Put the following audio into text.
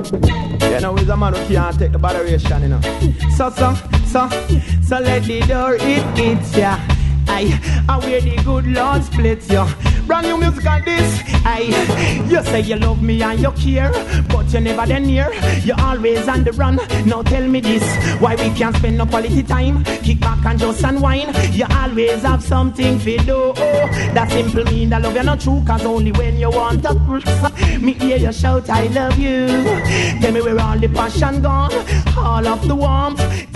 You know, he's a man who can't take the botheration, you know. So let the door hit ya. I wear the good Lord splits ya. Brand new music on this. You say you love me and you care, but you never then near. You always on the run. Now tell me this, why we can't spend no quality time? Kick back and just unwind. You always have something to do. That simple mean that love you not true, cause only when you want to me hear you shout I love you. Tell me where all the passion gone, all of the warmth.